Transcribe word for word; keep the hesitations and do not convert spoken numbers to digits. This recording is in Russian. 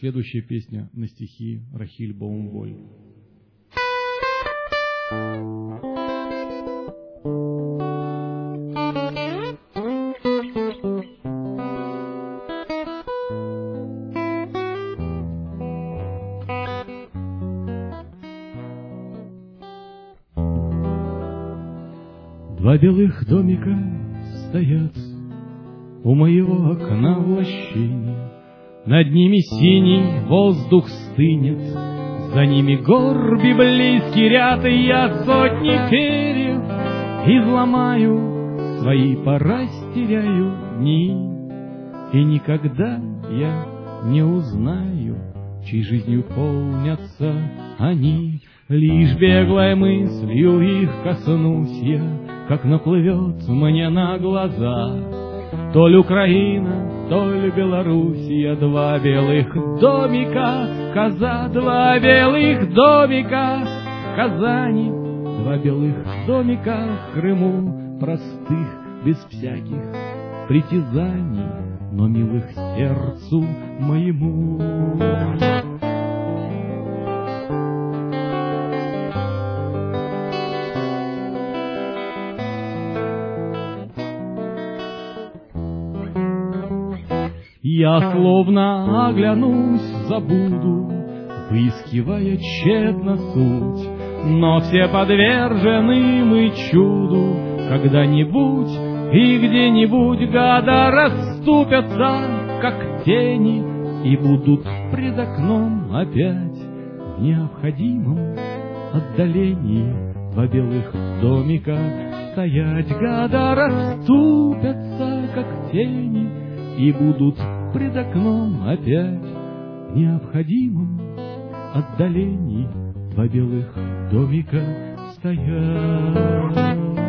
Следующая песня на стихи Рахиль Баумволь. Два белых домика стоят у моего окна в лощине, над ними синий воздух стынет, за ними гор библейский ряд, и я сотни перьев изломаю, свои порастеряю дни, и никогда я не узнаю, чьей жизнью полнятся они. Лишь беглой мыслью их коснусь я, как наплывет мне на глаза. То ли Украина, то ли Белоруссия, два белых домика, Каза, два белых домика, Казани, два белых домика в Крыму, простых, без всяких притязаний, но милых сердцу моему. Я словно оглянусь, забуду, выискивая тщетно суть, но все подвержены мы чуду. Когда-нибудь и где-нибудь года расступятся, как тени, и будут пред окном опять в необходимом отдалении два белых домика стоять. Года расступятся, как тени, и будут пред окном опять в необходимом отдалении два белых домика стоят.